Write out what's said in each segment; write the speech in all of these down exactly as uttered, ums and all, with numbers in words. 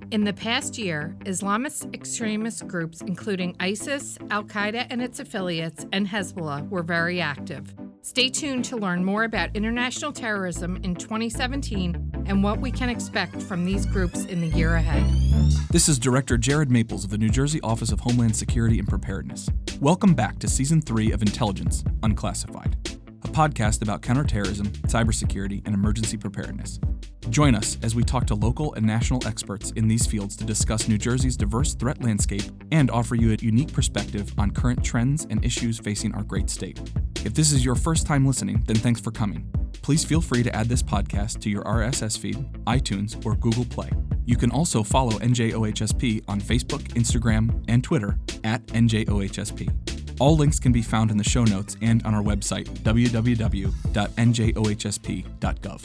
In the past year, Islamist extremist groups including ISIS, Al-Qaeda and its affiliates, and Hezbollah were very active. Stay tuned to learn more about international terrorism in twenty seventeen and what we can expect from these groups in the year ahead. This is Director Jared Maples of the New Jersey Office of Homeland Security and Preparedness. Welcome back to Season three of Intelligence Unclassified, a podcast about counterterrorism, cybersecurity, and emergency preparedness. Join us as we talk to local and national experts in these fields to discuss New Jersey's diverse threat landscape and offer you a unique perspective on current trends and issues facing our great state. If this is your first time listening, then thanks for coming. Please feel free to add this podcast to your R S S feed, iTunes, or Google Play. You can also follow N J O H S P on Facebook, Instagram, and Twitter at N J O H S P. All links can be found in the show notes and on our website, w w w dot n j o h s p dot gov.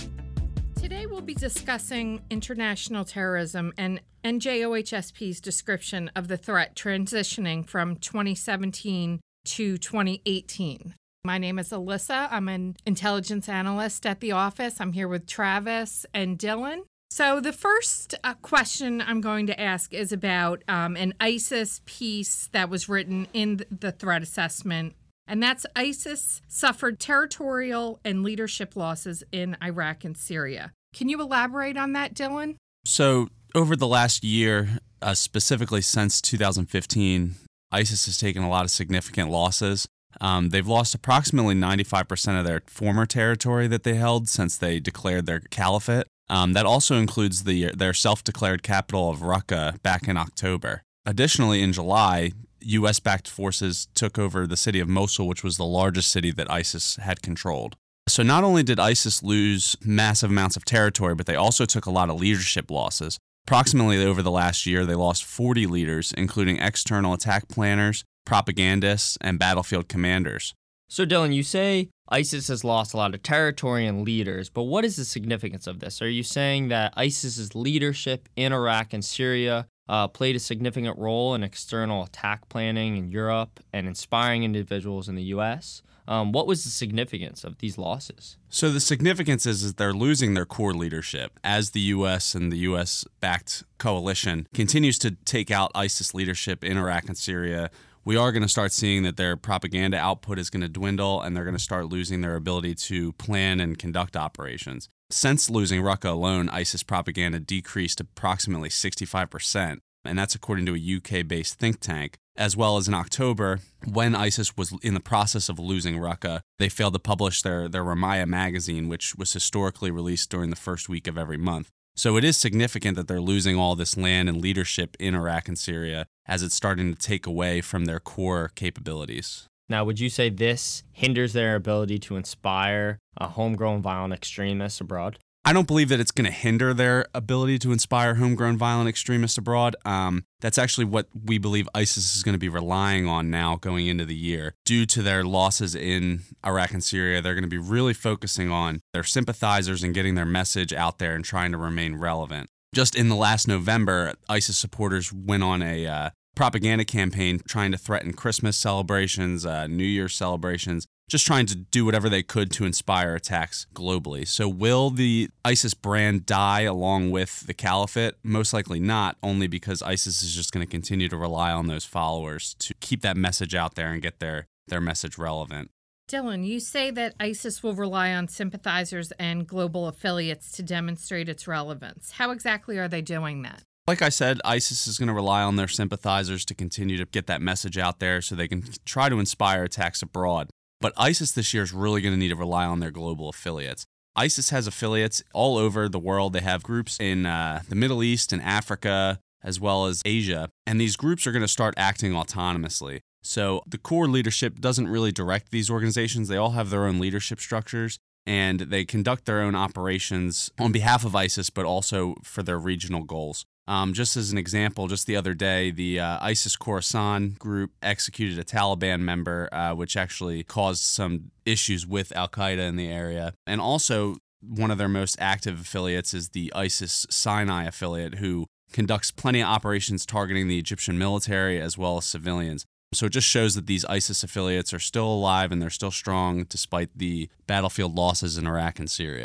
Today we'll be discussing international terrorism and N J O H S P's description of the threat transitioning from twenty seventeen to twenty eighteen. My name is Alyssa. I'm an intelligence analyst at the office. I'm here with Travis and Dylan. So the first uh, question I'm going to ask is about um, an ISIS piece that was written in the threat assessment, and that's ISIS suffered territorial and leadership losses in Iraq and Syria. Can you elaborate on that, Dylan? So over the last year, uh, specifically since two thousand fifteen, ISIS has taken a lot of significant losses. Um, they've lost approximately ninety-five percent of their former territory that they held since they declared their caliphate. Um, that also includes the their self-declared capital of Raqqa back in October. Additionally, in July, U S-backed forces took over the city of Mosul, which was the largest city that ISIS had controlled. So not only did ISIS lose massive amounts of territory, but they also took a lot of leadership losses. Approximately over the last year, they lost forty leaders, including external attack planners, propagandists, and battlefield commanders. So Dylan, you say ISIS has lost a lot of territory and leaders, but what is the significance of this? Are you saying that ISIS's leadership in Iraq and Syria uh, played a significant role in external attack planning in Europe and inspiring individuals in the U S? Um, what was the significance of these losses? So the significance is, is they're losing their core leadership as the U S and the U S-backed coalition continues to take out ISIS leadership in Iraq and Syria. We are going to start seeing that their propaganda output is going to dwindle, and they're going to start losing their ability to plan and conduct operations. Since losing Raqqa alone, ISIS propaganda decreased approximately sixty-five percent, and that's according to a U K-based think tank. As well as in October, when ISIS was in the process of losing Raqqa, they failed to publish their, their Ramaya magazine, which was historically released during the first week of every month. So it is significant that they're losing all this land and leadership in Iraq and Syria as it's starting to take away from their core capabilities. Now, would you say this hinders their ability to inspire a homegrown violent extremists abroad? I don't believe that it's going to hinder their ability to inspire homegrown violent extremists abroad. Um, that's actually what we believe ISIS is going to be relying on now going into the year. Due to their losses in Iraq and Syria, they're going to be really focusing on their sympathizers and getting their message out there and trying to remain relevant. Just in the last November, ISIS supporters went on a uh, propaganda campaign trying to threaten Christmas celebrations, uh, New Year's celebrations, just trying to do whatever they could to inspire attacks globally. So will the ISIS brand die along with the caliphate? Most likely not, only because ISIS is just going to continue to rely on those followers to keep that message out there and get their, their message relevant. Dylan, you say that ISIS will rely on sympathizers and global affiliates to demonstrate its relevance. How exactly are they doing that? Like I said, ISIS is going to rely on their sympathizers to continue to get that message out there so they can try to inspire attacks abroad. But ISIS this year is really going to need to rely on their global affiliates. ISIS has affiliates all over the world. They have groups in uh, the Middle East and Africa, as well as Asia. And these groups are going to start acting autonomously. So the core leadership doesn't really direct these organizations. They all have their own leadership structures, and they conduct their own operations on behalf of ISIS, but also for their regional goals. Um, just as an example, just the other day, the uh, ISIS Khorasan group executed a Taliban member, uh, which actually caused some issues with Al-Qaeda in the area. And also, one of their most active affiliates is the ISIS Sinai affiliate, who conducts plenty of operations targeting the Egyptian military as well as civilians. So it just shows that these ISIS affiliates are still alive and they're still strong despite the battlefield losses in Iraq and Syria.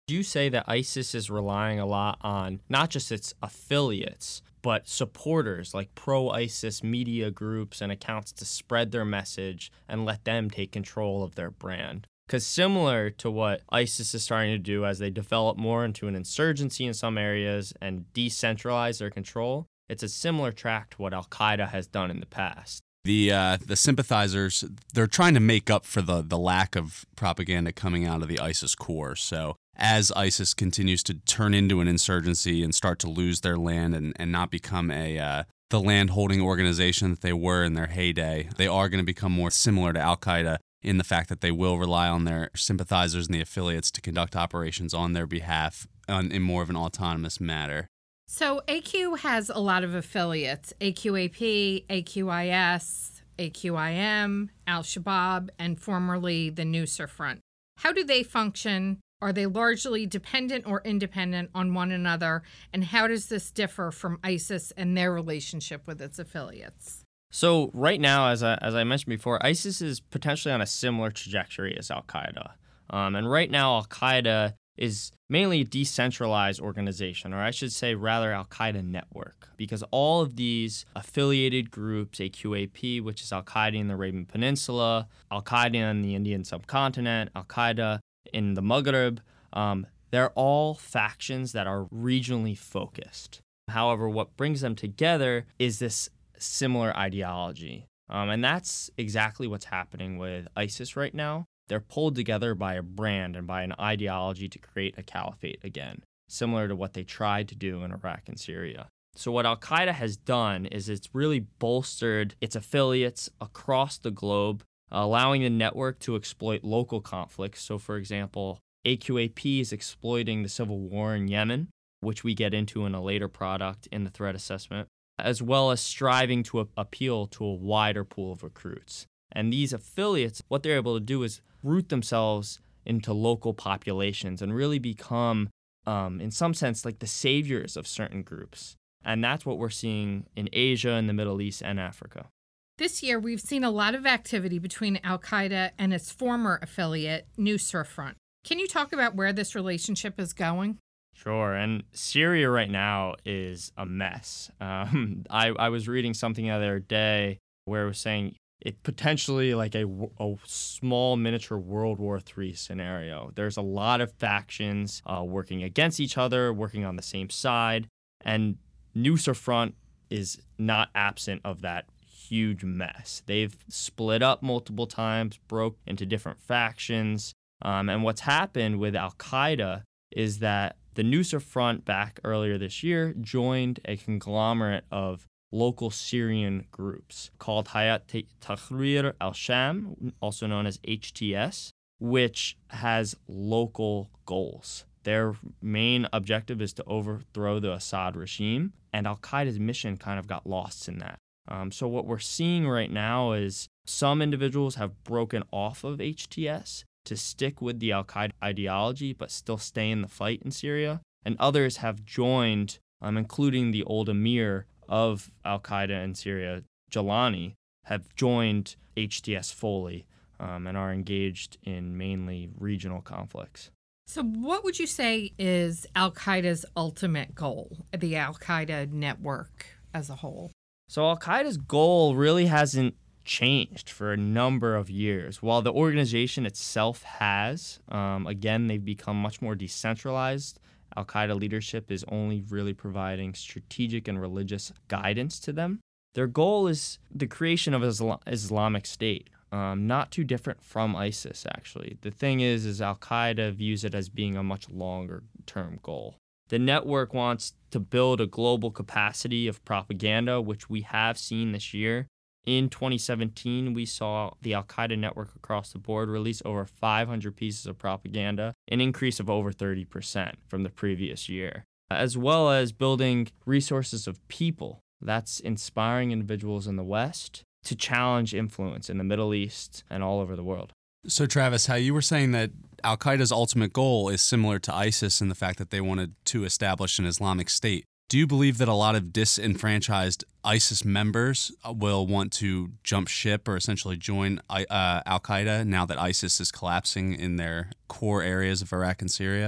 Do you say that ISIS is relying a lot on not just its affiliates, but supporters like pro-ISIS media groups and accounts to spread their message and let them take control of their brand? Because similar to what ISIS is starting to do as they develop more into an insurgency in some areas and decentralize their control, it's a similar track to what Al-Qaeda has done in the past. The uh, the sympathizers, they're trying to make up for the, the lack of propaganda coming out of the ISIS core. So as ISIS continues to turn into an insurgency and start to lose their land and, and not become a uh, the land-holding organization that they were in their heyday, they are going to become more similar to Al-Qaeda in the fact that they will rely on their sympathizers and the affiliates to conduct operations on their behalf on, in more of an autonomous manner. So A Q has a lot of affiliates, A Q A P, A Q I S, A Q I M, Al-Shabaab, and formerly the Nusra Front. How do they function? Are they largely dependent or independent on one another? And how does this differ from ISIS and their relationship with its affiliates? So right now, as I, as I mentioned before, ISIS is potentially on a similar trajectory as Al-Qaeda. Um, and right now, Al-Qaeda is mainly a decentralized organization, or I should say rather Al-Qaeda network, because all of these affiliated groups, A Q A P, which is Al-Qaeda in the Arabian Peninsula, Al-Qaeda in the Indian subcontinent, Al-Qaeda in the Maghreb, um, they're all factions that are regionally focused. However, what brings them together is this similar ideology. Um, and that's exactly what's happening with ISIS right now. They're pulled together by a brand and by an ideology to create a caliphate again, similar to what they tried to do in Iraq and Syria. So what Al-Qaeda has done is it's really bolstered its affiliates across the globe, allowing the network to exploit local conflicts. So for example, A Q A P is exploiting the civil war in Yemen, which we get into in a later product in the threat assessment, as well as striving to a- appeal to a wider pool of recruits. And these affiliates, what they're able to do is root themselves into local populations and really become, um, in some sense, like the saviors of certain groups. And that's what we're seeing in Asia and the Middle East and Africa. This year, we've seen a lot of activity between Al-Qaeda and its former affiliate, Nusra Front. Can you talk about where this relationship is going? Sure. And Syria right now is a mess. Um, I, I was reading something the other day where it was saying it potentially like a, a small miniature World War Three scenario. There's a lot of factions uh, working against each other, working on the same side, and Nusra Front is not absent of that huge mess. They've split up multiple times, broke into different factions, um, and what's happened with Al-Qaeda is that the Nusra Front back earlier this year joined a conglomerate of local Syrian groups called Hayat Tahrir al-Sham, also known as H T S, which has local goals. Their main objective is to overthrow the Assad regime, and Al-Qaeda's mission kind of got lost in that. Um, so what we're seeing right now is some individuals have broken off of H T S to stick with the Al-Qaeda ideology but still stay in the fight in Syria, and others have joined, um, including the old emir of Al-Qaeda in Syria, Jalani, have joined H T S fully um, and are engaged in mainly regional conflicts. So what would you say is Al-Qaeda's ultimate goal, the Al-Qaeda network as a whole? So Al-Qaeda's goal really hasn't changed for a number of years. While the organization itself has, um, again, they've become much more decentralized. Al-Qaeda leadership is only really providing strategic and religious guidance to them. Their goal is the creation of an Islamic State, um, not too different from ISIS, actually. The thing is, is Al-Qaeda views it as being a much longer-term goal. The network wants to build a global capacity of propaganda, which we have seen this year. In twenty seventeen, we saw the Al-Qaeda network across the board release over five hundred pieces of propaganda, an increase of over thirty percent from the previous year, as well as building resources of people. That's inspiring individuals in the West to challenge influence in the Middle East and all over the world. So, Travis, how you were saying that Al-Qaeda's ultimate goal is similar to ISIS in the fact that they wanted to establish an Islamic State. Do you believe that a lot of disenfranchised ISIS members will want to jump ship or essentially join uh, Al-Qaeda now that ISIS is collapsing in their core areas of Iraq and Syria?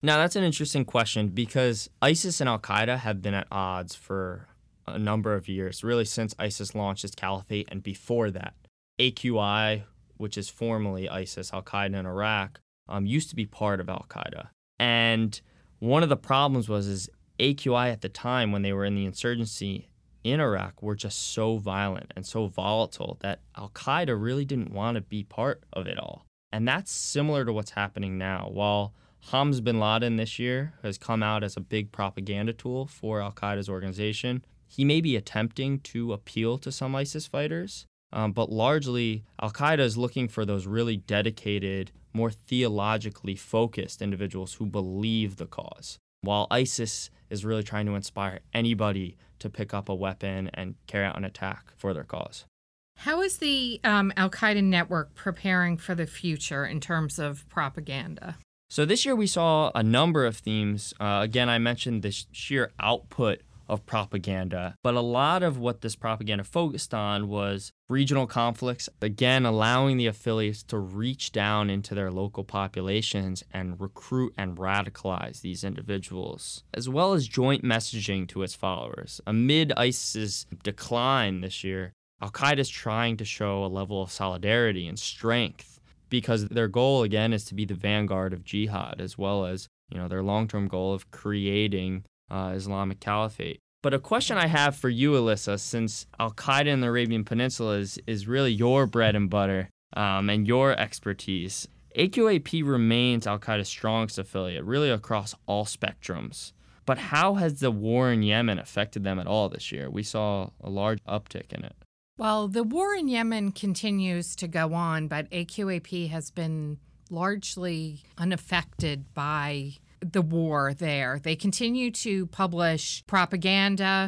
Now, that's an interesting question because ISIS and al-Qaeda have been at odds for a number of years, really since ISIS launched its caliphate and before that. A Q I, which is formerly ISIS, al-Qaeda in Iraq, um, used to be part of al-Qaeda. And one of the problems was is A Q I at the time when they were in the insurgency in Iraq were just so violent and so volatile that al-Qaeda really didn't want to be part of it all. And that's similar to what's happening now. While Hamza bin Laden this year has come out as a big propaganda tool for al-Qaeda's organization, he may be attempting to appeal to some ISIS fighters, um, but largely al-Qaeda is looking for those really dedicated, more theologically focused individuals who believe the cause, while ISIS is really trying to inspire anybody to pick up a weapon and carry out an attack for their cause. How is the um, al-Qaeda network preparing for the future in terms of propaganda? So this year we saw a number of themes. Uh, again, I mentioned the sheer output of propaganda, but a lot of what this propaganda focused on was regional conflicts, again, allowing the affiliates to reach down into their local populations and recruit and radicalize these individuals, as well as joint messaging to its followers. Amid ISIS's decline this year, al-Qaeda is trying to show a level of solidarity and strength because their goal, again, is to be the vanguard of jihad, as well as, you know, their long-term goal of creating uh, Islamic Caliphate. But a question I have for you, Alyssa, since al-Qaeda in the Arabian Peninsula is, is really your bread and butter um, and your expertise, A Q A P remains al-Qaeda's strongest affiliate, really across all spectrums. But how has the war in Yemen affected them at all this year? We saw a large uptick in it. Well, the war in Yemen continues to go on, but A Q A P has been largely unaffected by the war there. They continue to publish propaganda.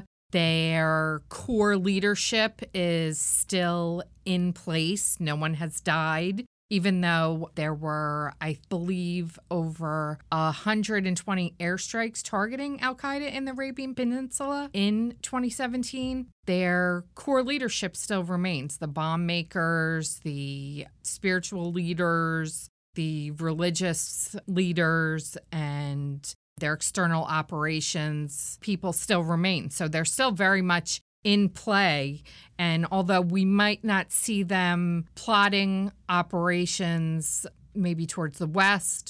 Their core leadership is still in place. No one has died, even though there were, I believe, over one hundred twenty airstrikes targeting al-Qaeda in the Arabian Peninsula in twenty seventeen. Their core leadership still remains. The bomb makers, the spiritual leaders, the religious leaders, and their external operations people still remain. So they're still very much in play. And although we might not see them plotting operations maybe towards the West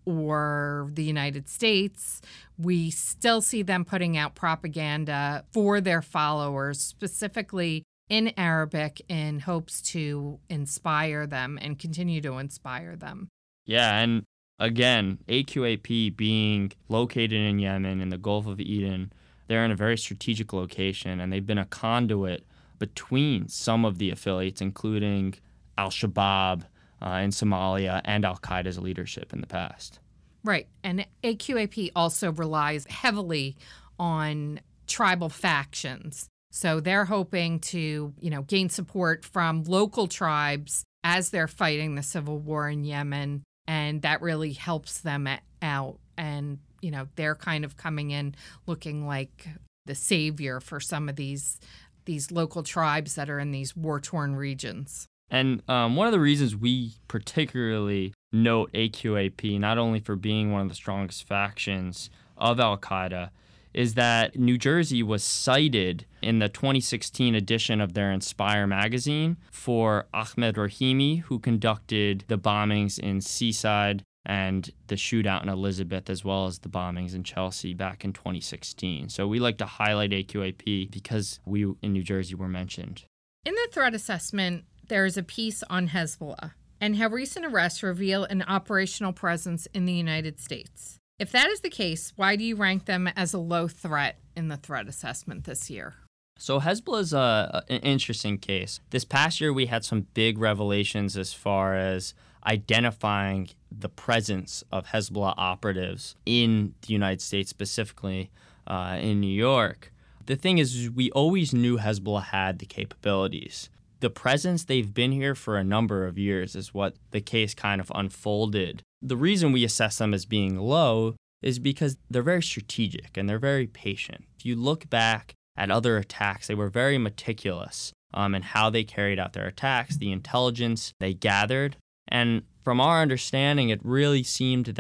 or the United States, we still see them putting out propaganda for their followers, specifically in Arabic, in hopes to inspire them and continue to inspire them. Yeah, and again, A Q A P being located in Yemen in the Gulf of Eden, they're in a very strategic location, and they've been a conduit between some of the affiliates, including al-Shabaab uh, in Somalia and al-Qaeda's leadership in the past. Right, and A Q A P also relies heavily on tribal factions. So they're hoping to, you know, gain support from local tribes as they're fighting the civil war in Yemen, and that really helps them out. And, you know, they're kind of coming in looking like the savior for some of these these local tribes that are in these war-torn regions. And um, one of the reasons we particularly note A Q A P, not only for being one of the strongest factions of al-Qaeda, is that New Jersey was cited in the twenty sixteen edition of their Inspire magazine for Ahmed Rahimi, who conducted the bombings in Seaside and the shootout in Elizabeth, as well as the bombings in Chelsea back in twenty sixteen. So we like to highlight A Q A P because we in New Jersey were mentioned. In the threat assessment, there is a piece on Hezbollah and how recent arrests reveal an operational presence in the United States. If that is the case, why do you rank them as a low threat in the threat assessment this year? So Hezbollah is a, an interesting case. This past year, we had some big revelations as far as identifying the presence of Hezbollah operatives in the United States, specifically uh, in New York. The thing is, we always knew Hezbollah had the capabilities. The presence, they've been here for a number of years, is what the case kind of unfolded. The reason we assess them as being low is because they're very strategic and they're very patient. If you look back at other attacks, they were very meticulous um, in how they carried out their attacks, the intelligence they gathered. And from our understanding, it really seemed that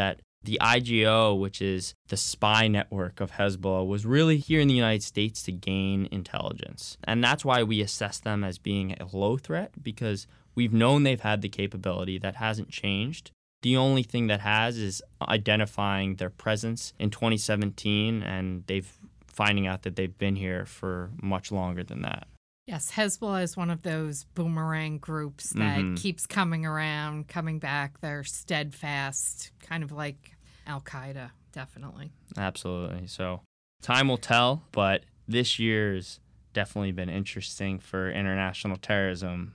The I G O, which is the spy network of Hezbollah, was really here in the United States to gain intelligence. And that's why we assess them as being a low threat, because we've known they've had the capability. That hasn't changed. The only thing that has is identifying their presence in twenty seventeen, and they've finding out that they've been here for much longer than that. Yes, Hezbollah is one of those boomerang groups that Mhm. keeps coming around, coming back. They're steadfast, kind of like Al-Qaeda, definitely. Absolutely. So time will tell, but this year's definitely been interesting for international terrorism.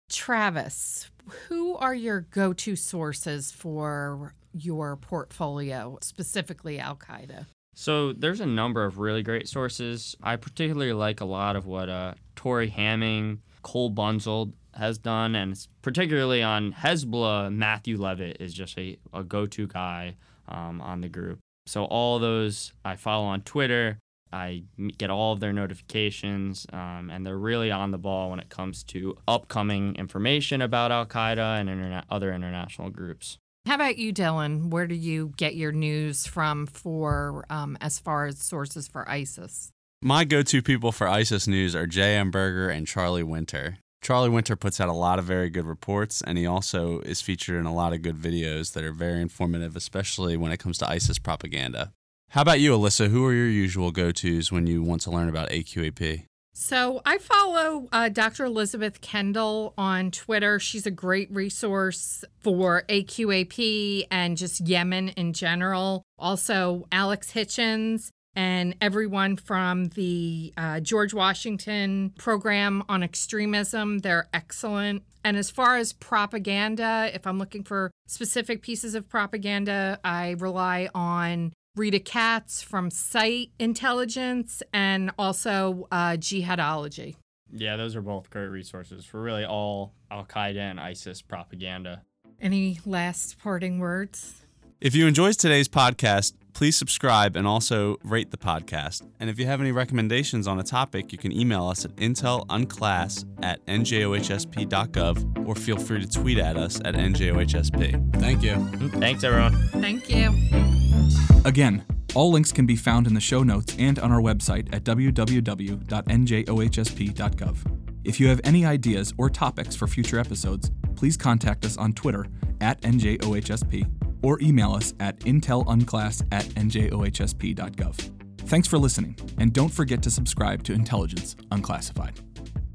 Travis, who are your go-to sources for your portfolio, specifically Al-Qaeda? So there's a number of really great sources. I particularly like a lot of what uh, Tori Hamming, Cole Bunzold has done, and it's particularly on Hezbollah, Matthew Levitt is just a, a go-to guy um, on the group. So all those I follow on Twitter. I get all of their notifications, um, and they're really on the ball when it comes to upcoming information about Al-Qaeda and interna- other international groups. How about you, Dylan? Where do you get your news from for um, as far as sources for ISIS? My go-to people for ISIS news are J M Berger and Charlie Winter. Charlie Winter puts out a lot of very good reports, and he also is featured in a lot of good videos that are very informative, especially when it comes to ISIS propaganda. How about you, Alyssa? Who are your usual go-tos when you want to learn about A Q A P? So I follow uh, Doctor Elizabeth Kendall on Twitter. She's a great resource for A Q A P and just Yemen in general. Also, Alex Hitchens and everyone from the uh, George Washington program on extremism. They're excellent. And as far as propaganda, if I'm looking for specific pieces of propaganda, I rely on Rita Katz from Site Intelligence and also uh, Jihadology. Yeah, those are both great resources for really all Al-Qaeda and ISIS propaganda. Any last parting words? If you enjoyed today's podcast, please subscribe and also rate the podcast. And if you have any recommendations on a topic, you can email us at intelunclass at n j o h s p dot gov or feel free to tweet at us at n j o h s p. Thank you. Thanks, everyone. Thank you. Again, all links can be found in the show notes and on our website at w w w dot n j o h s p dot gov. If you have any ideas or topics for future episodes, please contact us on Twitter at N J O H S P or email us at intelunclass at n j o h s p dot gov. Thanks for listening, and don't forget to subscribe to Intelligence Unclassified.